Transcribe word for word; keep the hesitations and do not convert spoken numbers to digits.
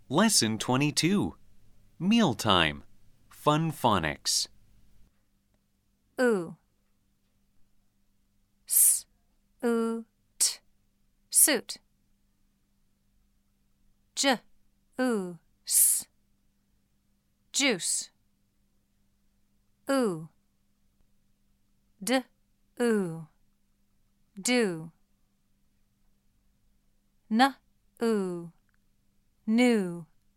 Lesson twenty-two. Mealtime. Fun phonics. oo, s, oo, t, suit. J, oo, s, juice. Oo, d, oo, do. N, oo, new.